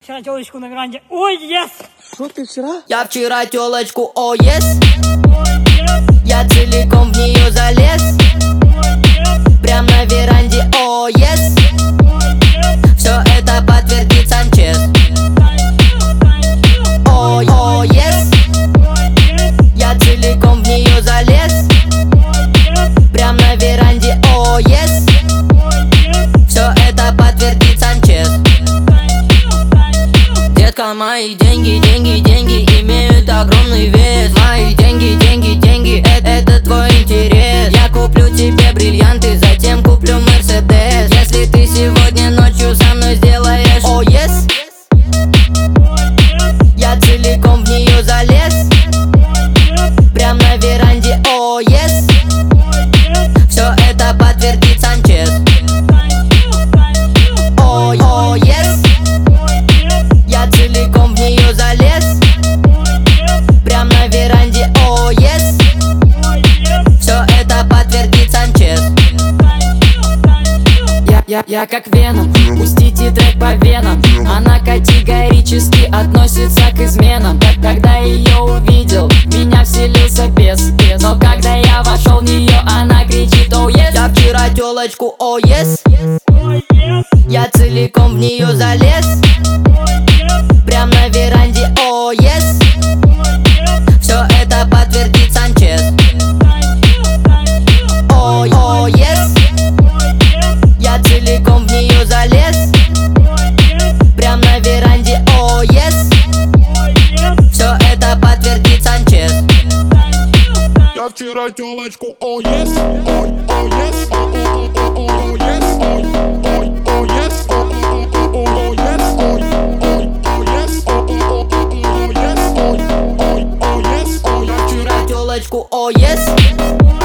Вчера телочку на веранде. Ой, yes! Что ты вчера? Я вчера телочку, о, yes. Я целиком в нее залез. Прям на веранде, о, yes. Все это подтвердит Санчес. О, yes. Я целиком в нее залез. Прям на веранде, о, yes. Все это подтвердит Санчес. Детка, мои деньги, деньги, деньги имеют огромный вес. Мои деньги, деньги, деньги, это твой интерес. Я куплю тебе бриллианты, затем куплю Мерседес. Если ты сегодня ночью со мной сделаешь, о, yes. Я целиком в нее залез. Прям на веранде, о, yes. Все это подтвердит Санчес. О, yes. Я целиком в нее залез. Прям на веранде, о, yes. Все это подтвердит Санчес. Я как Веном, пустите трек по венам. Она категорически относится к изменам. Когда ее увидел, в меня вселился бес. Но когда я вошел в нее, она кричит, о, yes. Я вчера телочку, о, yes. Я целиком в нее залез. Прям на веранде, о, yes. Все это подтвердит Санчес. О, yes. Я целиком в нее залез. Прям на веранде, о, yes. Все это подтвердит Санчес. Я вчера телочку, о, yes. Ой, о, yes. О, yes. Ой, о, yes. О, yes. Ой, о, yes. О, yes. Ой, о, yes. Ой, Я вчера телочку, о, yes.